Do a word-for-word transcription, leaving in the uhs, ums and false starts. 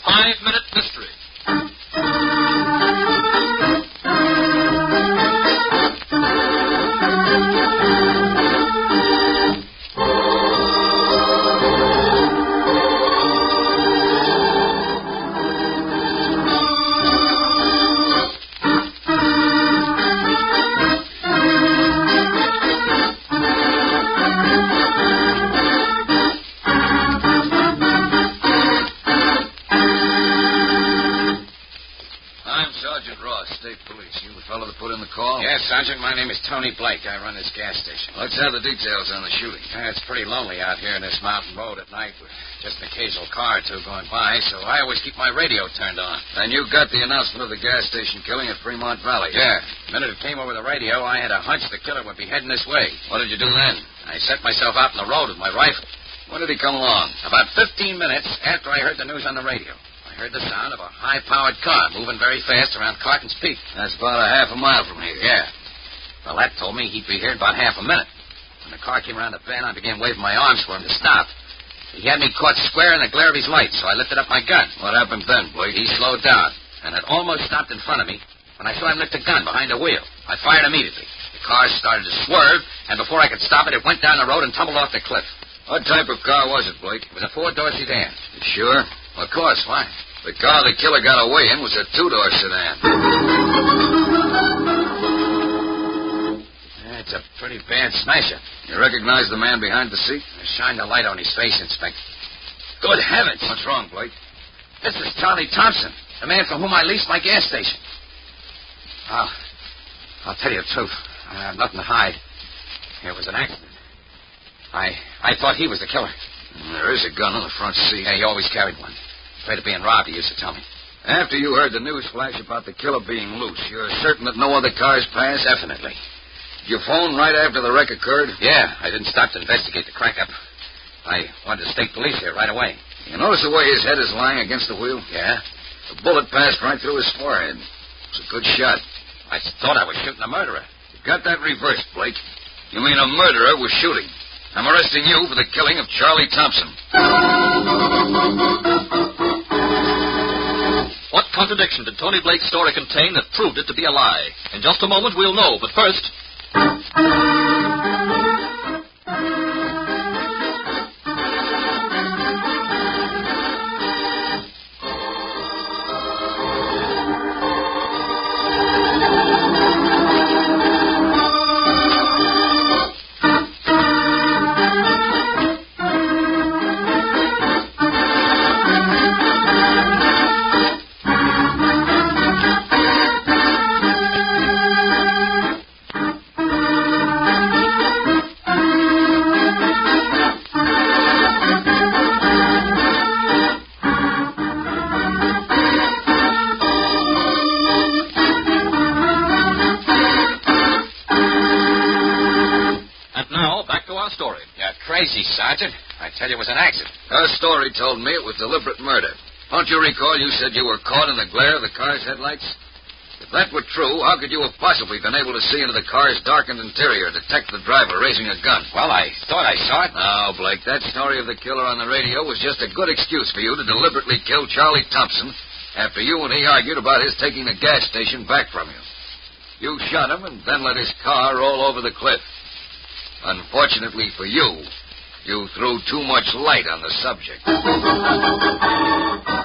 five-minute mystery. Sergeant, my name is Tony Blake. I run this gas station. Let's have the details on the shooting. Uh, it's pretty lonely out here in this mountain road at night with just an occasional car or two going by, so I always keep my radio turned on. And you got the announcement of the gas station killing at Fremont Valley? Yeah. The minute it came over the radio, I had a hunch the killer would be heading this way. What did you do then? I set myself out in the road with my rifle. When did he come along? About fifteen minutes after I heard the news on the radio. I heard the sound of a high-powered car moving very fast around Carton's Peak. That's about a half a mile from here. Yeah. Well, that told me he'd be here in about half a minute. When the car came around the bend, I began waving my arms for him to stop. He had me caught square in the glare of his light, so I lifted up my gun. What happened then, Blake? He slowed down and had almost stopped in front of me when I saw him lift a gun behind the wheel. I fired immediately. The car started to swerve, and before I could stop it, it went down the road and tumbled off the cliff. What type of car was it, Blake? It was a four-door sedan. You sure? Well, of course. Why? The car the killer got away in was a two-door sedan. It's a pretty bad smasher. You recognize the man behind the seat? Shine the light on his face, Inspector. Good heavens. What's wrong, Blake? This is Charlie Thompson, the man for whom I leased my gas station. I'll, I'll tell you the truth. I have nothing to hide. It was an accident. I I thought he was the killer. There is a gun on the front seat. Yeah, he always carried one. Afraid of being robbed, he used to tell me. After you heard the news flash about the killer being loose, you're certain that no other cars passed? Definitely. Did you phone right after the wreck occurred? Yeah, I didn't stop to investigate the crack-up. I wanted the state police here right away. You notice the way his head is lying against the wheel? Yeah. The bullet passed right through his forehead. It was a good shot. I thought I was shooting a murderer. You got that reversed, Blake. You mean a murderer was shooting. I'm arresting you for the killing of Charlie Thompson. What contradiction did Tony Blake's story contain that proved it to be a lie? In just a moment, we'll know. But first... Crazy, Sergeant. I tell you, it was an accident. Her story told me it was deliberate murder. Don't you recall you said you were caught in the glare of the car's headlights? If that were true, how could you have possibly been able to see into the car's darkened interior, detect the driver raising a gun? Well, I thought I saw it. No, Blake, that story of the killer on the radio was just a good excuse for you to deliberately kill Charlie Thompson after you and he argued about his taking the gas station back from you. You shot him and then let his car roll over the cliff. Unfortunately for you, you threw too much light on the subject.